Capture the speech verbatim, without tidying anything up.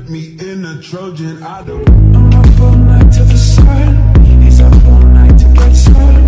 Put me in a Trojan, I don't. I'm up all night to the sun. He's up all night to get sun.